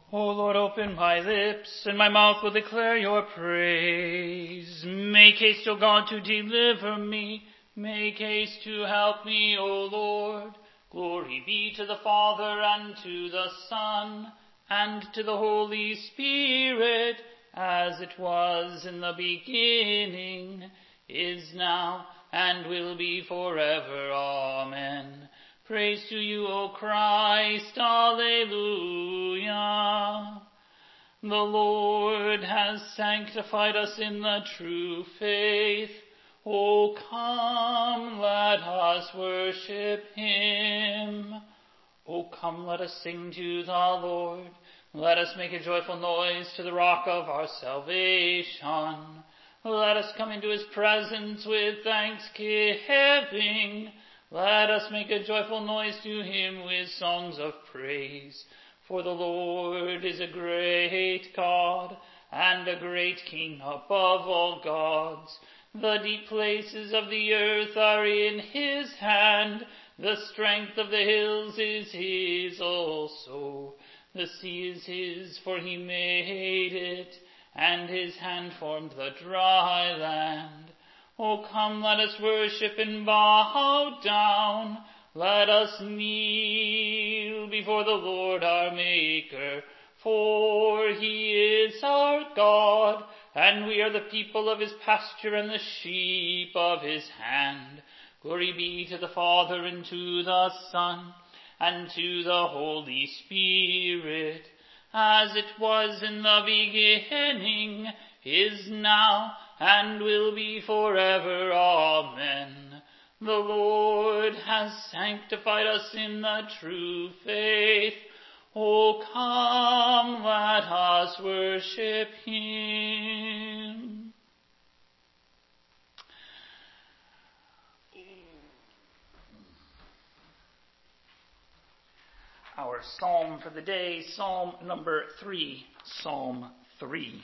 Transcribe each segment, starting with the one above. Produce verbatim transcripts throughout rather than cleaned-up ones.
O Lord, open my lips, and my mouth will declare your praise. Make haste, O God, to deliver me. Make haste to help me, O Lord. Glory be to the Father, and to the Son, and to the Holy Spirit, as it was in the beginning, is now, and will be forever. Amen. Praise to you, O Christ. Alleluia. The Lord has sanctified us in the true faith. O come, let us worship him. O come, let us sing to the Lord. Let us make a joyful noise to the rock of our salvation. Let us come into his presence with thanksgiving. Let us make a joyful noise to him with songs of praise. For the Lord is a great God, and a great King above all gods. The deep places of the earth are in his hand. The strength of the hills is his also. The sea is his, for he made it, and his hand formed the dry land. O come, let us worship and bow down. Let us kneel before the Lord our Maker. For he is our God, and we are the people of his pasture and the sheep of his hand. Glory be to the Father, and to the Son, and to the Holy Spirit, as it was in the beginning, is now, and will be forever. Amen. The Lord has sanctified us in the true faith. O come, let us worship him. Our psalm for the day, Psalm number three, Psalm three.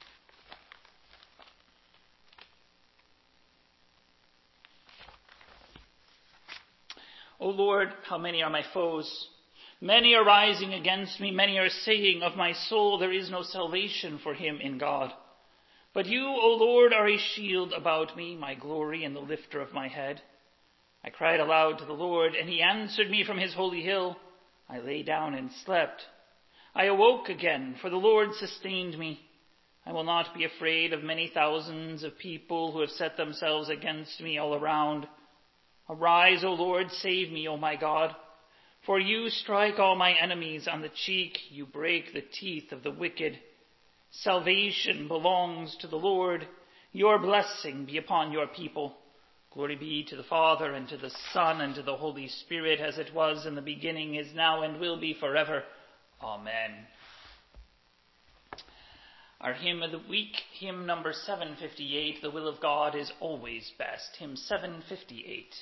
O Lord, how many are my foes? Many are rising against me. Many are saying of my soul, there is no salvation for him in God. But you, O Lord, are a shield about me, my glory and the lifter of my head. I cried aloud to the Lord, and he answered me from his holy hill. I lay down and slept. I awoke again, for the Lord sustained me. I will not be afraid of many thousands of people who have set themselves against me all around. Arise, O Lord, save me, O my God. For you strike all my enemies on the cheek. You break the teeth of the wicked. Salvation belongs to the Lord. Your blessing be upon your people. Glory be to the Father, and to the Son, and to the Holy Spirit, as it was in the beginning, is now, and will be forever. Amen. Our hymn of the week, hymn number seven fifty-eight, The Will of God is Always Best. Hymn seven fifty-eight.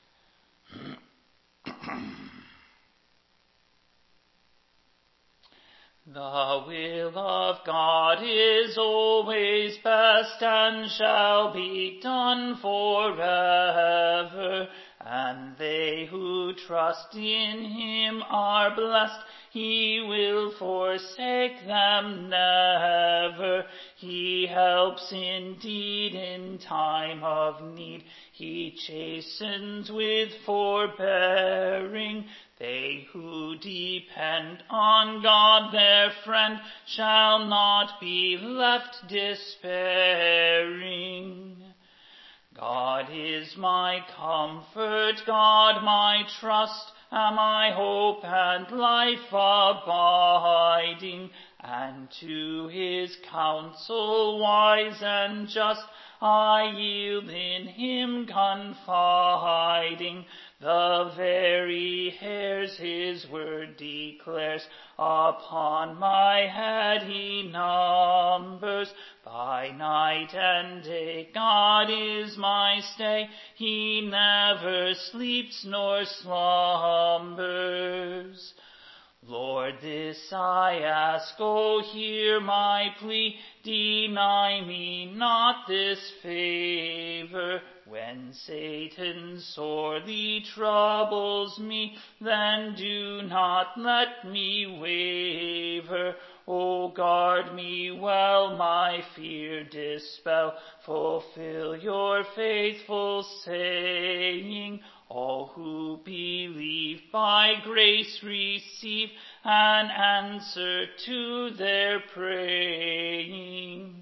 The will of God is always best, and shall be done forever. And they who trust in him are blessed. He will forsake them never. He helps indeed in time of need. He chastens with forbearing. They who depend on God their friend shall not be left despairing. God is my comfort, God my trust, and my hope and life abiding, and to his counsel wise and just I yield in him confiding. The very hairs his word declares, upon my head he numbers. By night and day God is my stay, he never sleeps nor slumbers. Lord, this I ask, oh, hear my plea, deny me not this favor. When Satan sorely troubles me, then do not let me waver. O guard me well, my fear dispel. Fulfill your faithful saying. All who believe by grace receive an answer to their praying.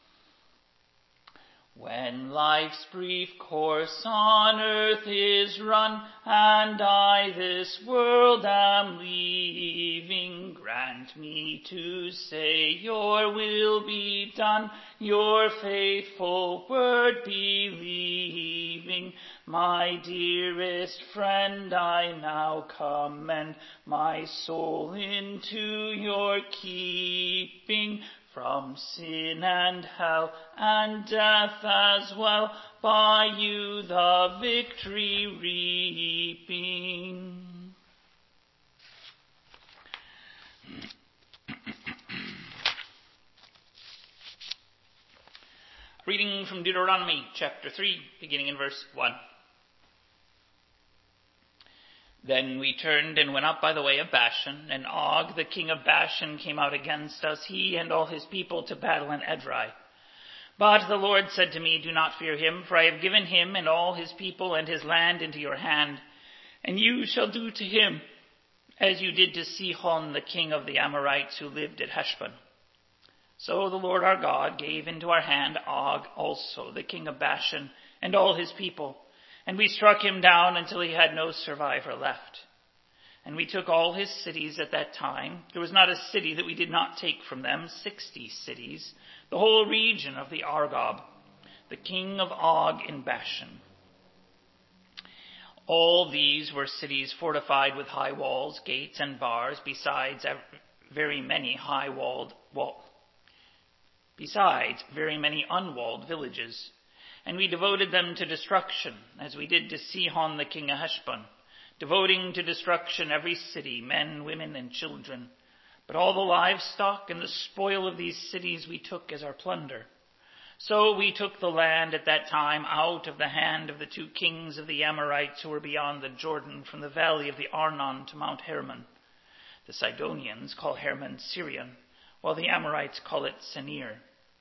When life's brief course on earth is run, and I this world am leaving, grant me to say your will be done, your faithful word believing. My dearest friend, I now commend my soul into your keeping. From sin and hell and death as well, by you the victory reaping. Reading from Deuteronomy chapter three, beginning in verse one. Then we turned and went up by the way of Bashan, and Og, the king of Bashan, came out against us, he and all his people, to battle in Edrei. But the Lord said to me, do not fear him, for I have given him and all his people and his land into your hand, and you shall do to him as you did to Sihon, the king of the Amorites, who lived at Heshbon. So the Lord our God gave into our hand Og also, the king of Bashan, and all his people, and we struck him down until he had no survivor left. And we took all his cities at that time. There was not a city that we did not take from them, sixty cities, the whole region of the Argob, the king of Og in Bashan. All these were cities fortified with high walls, gates, and bars, besides very many high-walled wall, besides very many unwalled villages. And we devoted them to destruction, as we did to Sihon the king of Heshbon, devoting to destruction every city, men, women, and children. But all the livestock and the spoil of these cities we took as our plunder. So we took the land at that time out of the hand of the two kings of the Amorites who were beyond the Jordan, from the valley of the Arnon to Mount Hermon. The Sidonians call Hermon Sirion, while the Amorites call it Senir.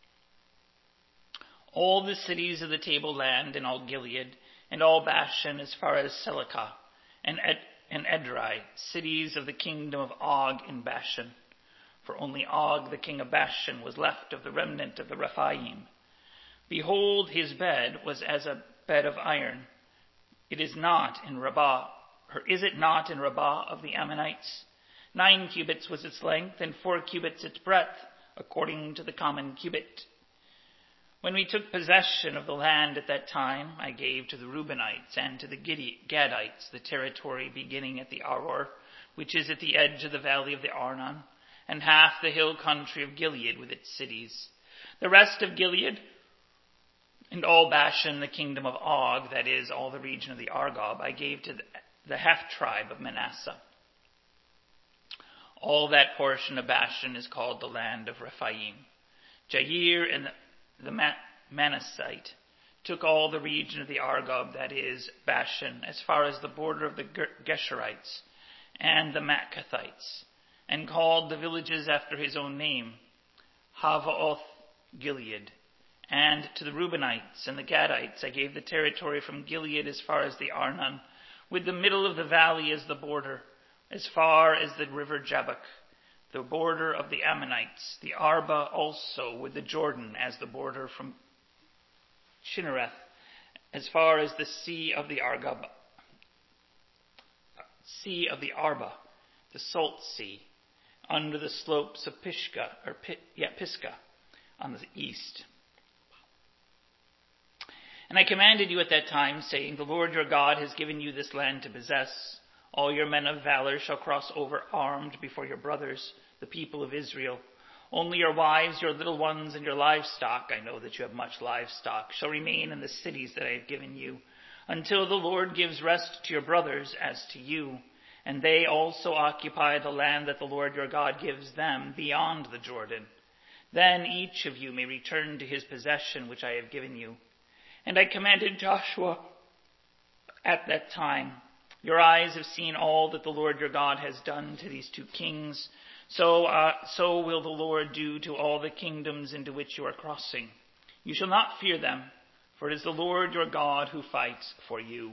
All the cities of the tableland and all Gilead, and all Bashan as far as Selecah, and, Ed, and Edrei, cities of the kingdom of Og in Bashan. For only Og, the king of Bashan, was left of the remnant of the Rephaim. Behold, his bed was as a bed of iron. It is not in Rabbah, or is it not in Rabbah of the Ammonites? Nine cubits was its length, and four cubits its breadth, according to the common cubit. When we took possession of the land at that time, I gave to the Reubenites and to the Gadites the territory beginning at the Aror, which is at the edge of the valley of the Arnon, and half the hill country of Gilead with its cities. The rest of Gilead and all Bashan, the kingdom of Og, that is, all the region of the Argob, I gave to the half-tribe of Manasseh. All that portion of Bashan is called the land of Rephaim. Jair and the The Manassite took all the region of the Argob, that is, Bashan, as far as the border of the Geshurites and the Maacathites, and called the villages after his own name, Havoth Gilead. And to the Reubenites and the Gadites I gave the territory from Gilead as far as the Arnon, with the middle of the valley as the border, as far as the river Jabbok, the border of the Ammonites, the Arba also with the Jordan as the border from Chinnereth, as far as the sea of the Argob, sea of the Arba, the salt sea, under the slopes of Pisgah, or yeah, Pisgah, on the east. And I commanded you at that time, saying, the Lord your God has given you this land to possess. All your men of valor shall cross over armed before your brothers, the people of Israel. Only your wives, your little ones, and your livestock, I know that you have much livestock, shall remain in the cities that I have given you, until the Lord gives rest to your brothers as to you, and they also occupy the land that the Lord your God gives them beyond the Jordan. Then each of you may return to his possession which I have given you. And I commanded Joshua at that time, your eyes have seen all that the Lord your God has done to these two kings, So, uh, so will the Lord do to all the kingdoms into which you are crossing. You shall not fear them, for it is the Lord your God who fights for you.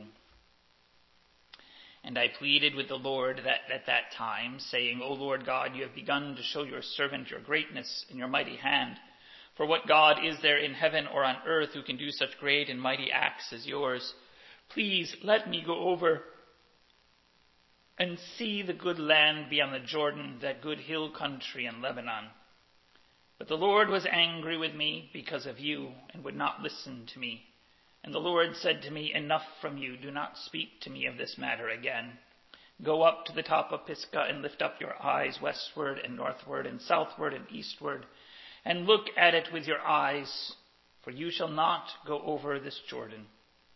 And I pleaded with the Lord that at that time, saying, O Lord God, you have begun to show your servant your greatness and your mighty hand. For what God is there in heaven or on earth who can do such great and mighty acts as yours? Please let me go over and see the good land beyond the Jordan, that good hill country in Lebanon. But the Lord was angry with me because of you and would not listen to me. And the Lord said to me, enough from you, do not speak to me of this matter again. Go up to the top of Pisgah and lift up your eyes westward and northward and southward and eastward, and look at it with your eyes, for you shall not go over this Jordan.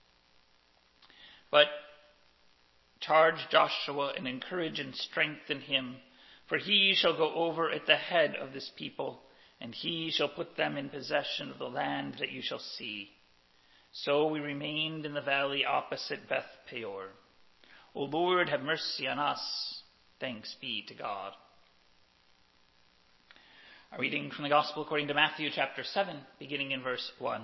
But charge Joshua and encourage and strengthen him, for he shall go over at the head of this people, and he shall put them in possession of the land that you shall see. So we remained in the valley opposite Beth Peor. O Lord, have mercy on us. Thanks be to God. A reading from the Gospel according to Matthew chapter seven, beginning in verse one.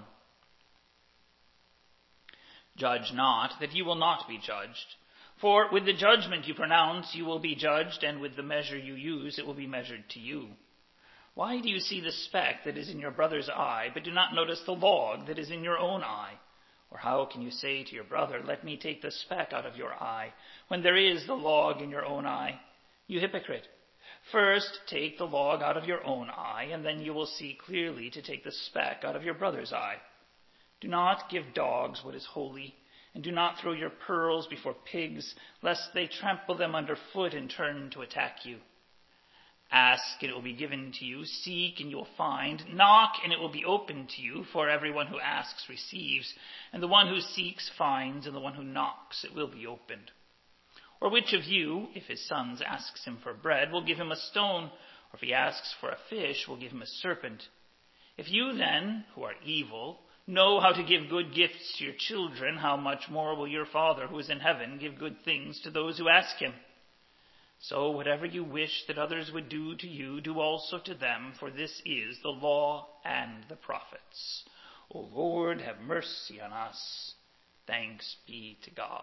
Judge not, that you will not be judged. For with the judgment you pronounce, you will be judged, and with the measure you use, it will be measured to you. Why do you see the speck that is in your brother's eye, but do not notice the log that is in your own eye? Or how can you say to your brother, let me take the speck out of your eye, when there is the log in your own eye? You hypocrite! First take the log out of your own eye, and then you will see clearly to take the speck out of your brother's eye. Do not give dogs what is holy, and do not throw your pearls before pigs, lest they trample them underfoot and turn to attack you. Ask, and it will be given to you. Seek, and you will find. Knock, and it will be opened to you. For everyone who asks receives, and the one who seeks finds, and the one who knocks it will be opened. Or which of you, if his son asks him for bread, will give him a stone? Or if he asks for a fish, will give him a serpent? If you then, who are evil, know how to give good gifts to your children, how much more will your Father who is in heaven give good things to those who ask him? So whatever you wish that others would do to you, do also to them, for this is the law and the prophets. O Lord, have mercy on us. Thanks be to God.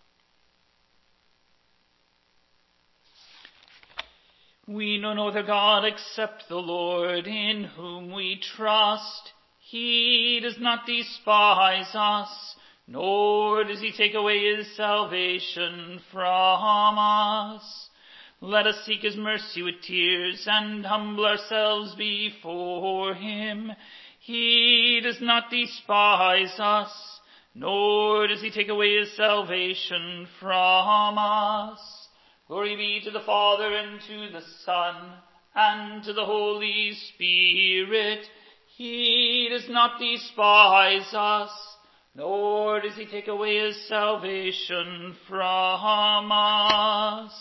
We know no other God except the Lord, in whom we trust. He does not despise us, nor does he take away his salvation from us. Let us seek his mercy with tears and humble ourselves before him. He does not despise us, nor does he take away his salvation from us. Glory be to the Father, and to the Son, and to the Holy Spirit. He does not despise us, nor does he take away his salvation from us.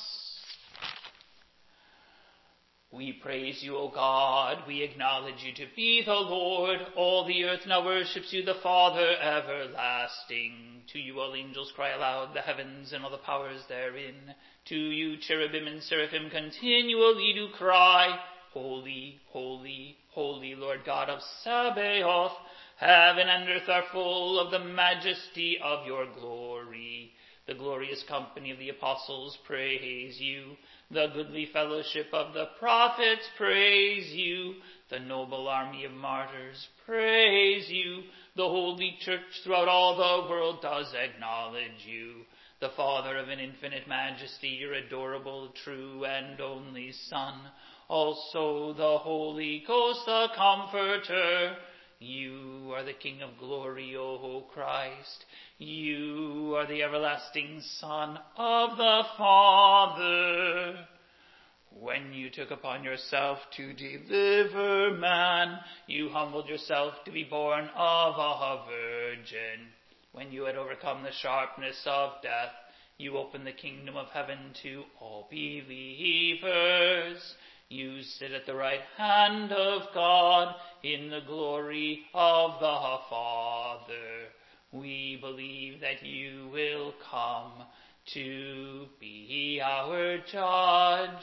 We praise you, O God. We acknowledge you to be the Lord. All the earth now worships you, the Father everlasting. To you all angels cry aloud, the heavens and all the powers therein. To you cherubim and seraphim continually do cry, Holy, holy, holy, Lord God of Sabaoth. Heaven and earth are full of the majesty of your glory. The glorious company of the apostles praise you. The goodly fellowship of the prophets praise you. The noble army of martyrs praise you. The holy church throughout all the world does acknowledge you. The Father of an infinite majesty, your adorable, true, and only Son. Also the Holy Ghost, the Comforter. You are the King of glory, O Christ. You are the everlasting Son of the Father. When you took upon yourself to deliver man, you humbled yourself to be born of a virgin. When you had overcome the sharpness of death, you opened the kingdom of heaven to all believers. You sit at the right hand of God in the glory of the Father. We believe that you will come to be our judge.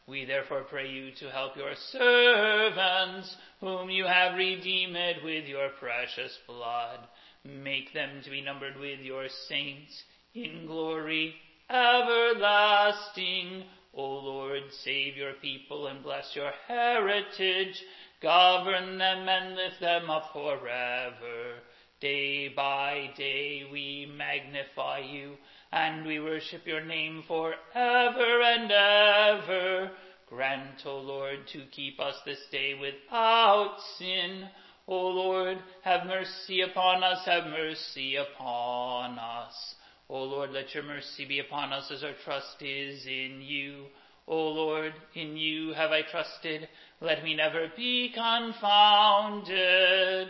We therefore pray you to help your servants, whom you have redeemed with your precious blood. Make them to be numbered with your saints in glory everlasting. O Lord, save your people and bless your heritage. Govern them and lift them up forever. Day by day we magnify you, and we worship your name forever and ever. Grant, O Lord, to keep us this day without sin. O Lord, have mercy upon us, have mercy upon us. O Lord, let your mercy be upon us as our trust is in you. O Lord, in you have I trusted. Let me never be confounded.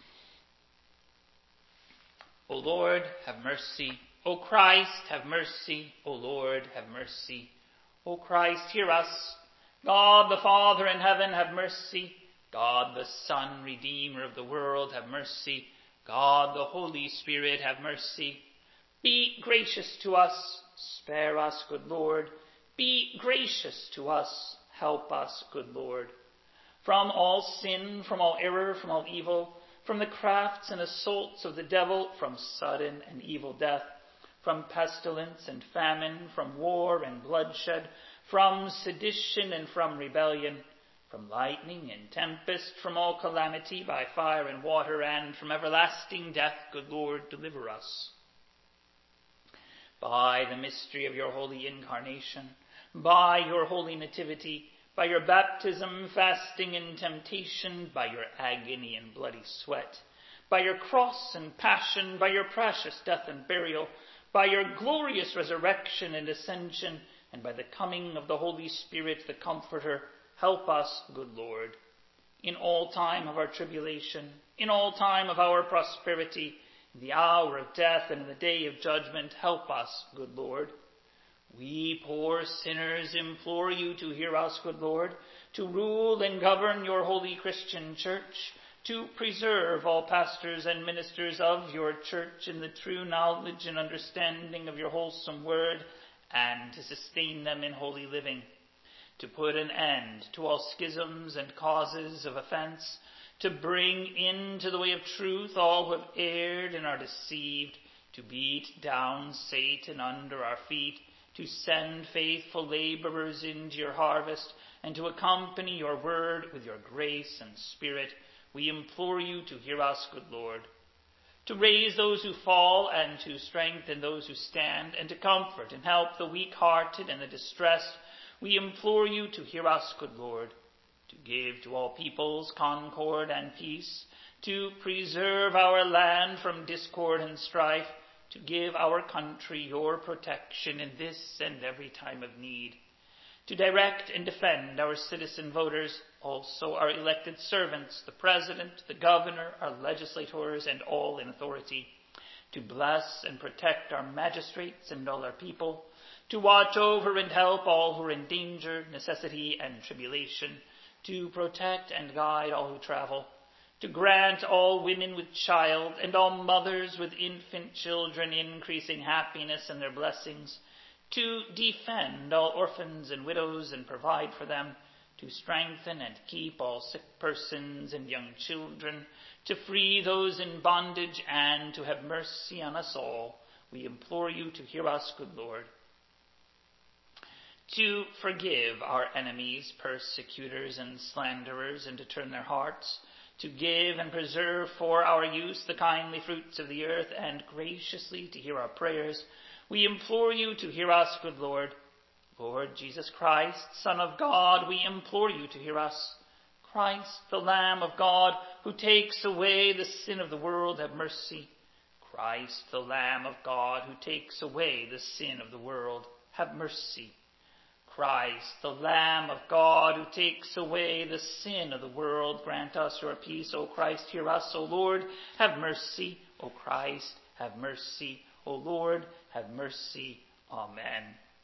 O Lord, have mercy. O Christ, have mercy. O Lord, have mercy. O Christ, hear us. God the Father in heaven, have mercy. God the Son, Redeemer of the world, have mercy. God the Holy Spirit, have mercy. Be gracious to us. Spare us, good Lord. Be gracious to us. Help us, good Lord. From all sin, from all error, from all evil, from the crafts and assaults of the devil, from sudden and evil death, from pestilence and famine, from war and bloodshed, from sedition and from rebellion, from lightning and tempest, from all calamity by fire and water, and from everlasting death, good Lord, deliver us. By the mystery of your holy incarnation, by your holy nativity, by your baptism, fasting, and temptation, by your agony and bloody sweat, by your cross and passion, by your precious death and burial, by your glorious resurrection and ascension, and by the coming of the Holy Spirit, the Comforter, help us, good Lord. In all time of our tribulation, in all time of our prosperity, in the hour of death and in the day of judgment, help us, good Lord. We poor sinners implore you to hear us, good Lord, to rule and govern your holy Christian church, to preserve all pastors and ministers of your church in the true knowledge and understanding of your wholesome word, and to sustain them in holy living, to put an end to all schisms and causes of offense, to bring into the way of truth all who have erred and are deceived, to beat down Satan under our feet, to send faithful laborers into your harvest, and to accompany your word with your grace and spirit. We implore you to hear us, good Lord, to raise those who fall and to strengthen those who stand, and to comfort and help the weak-hearted and the distressed. We implore you to hear us, good Lord, to give to all peoples concord and peace, to preserve our land from discord and strife, to give our country your protection in this and every time of need, to direct and defend our citizen voters, also our elected servants, the president, the governor, our legislators, and all in authority, to bless and protect our magistrates and all our people, to watch over and help all who are in danger, necessity, and tribulation, to protect and guide all who travel, to grant all women with child and all mothers with infant children increasing happiness and their blessings, to defend all orphans and widows and provide for them, to strengthen and keep all sick persons and young children, to free those in bondage, and to have mercy on us all. We implore you to hear us, good Lord. To forgive our enemies, persecutors, and slanderers, and to turn their hearts, to give and preserve for our use the kindly fruits of the earth, and graciously to hear our prayers. We implore you to hear us, good Lord. Lord Jesus Christ, Son of God, we implore you to hear us. Christ, the Lamb of God, who takes away the sin of the world, have mercy. Christ, the Lamb of God, who takes away the sin of the world, have mercy. Christ, the Lamb of God, who takes away the sin of the world, grant us your peace. O Christ, hear us. O Lord, have mercy. O Christ, have mercy. O Lord, have mercy. Amen.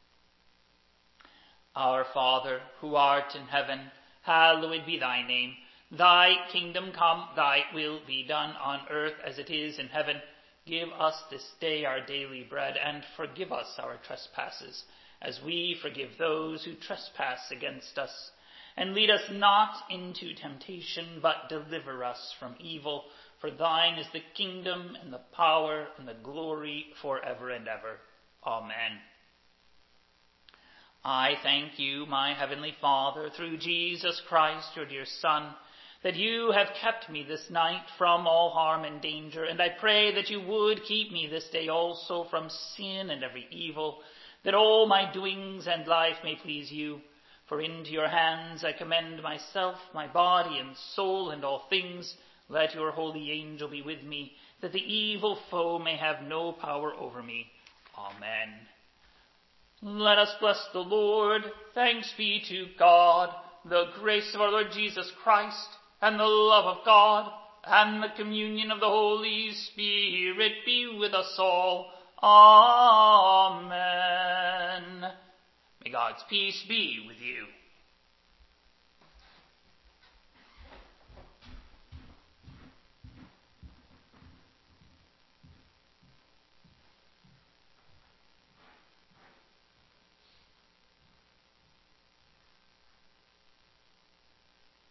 Our Father, who art in heaven, hallowed be thy name. Thy kingdom come, thy will be done on earth as it is in heaven. Give us this day our daily bread, and forgive us our trespasses, as we forgive those who trespass against us. And lead us not into temptation, but deliver us from evil. For thine is the kingdom and the power and the glory forever and ever. Amen. I thank you, my heavenly Father, through Jesus Christ, your dear Son, that you have kept me this night from all harm and danger, and I pray that you would keep me this day also from sin and every evil, that all my doings and life may please you. For into your hands I commend myself, my body and soul, and all things. Let your holy angel be with me, that the evil foe may have no power over me. Amen. Let us bless the Lord. Thanks be to God. The grace of our Lord Jesus Christ, and the love of God, and the communion of the Holy Spirit be with us all. Amen. May God's peace be with you.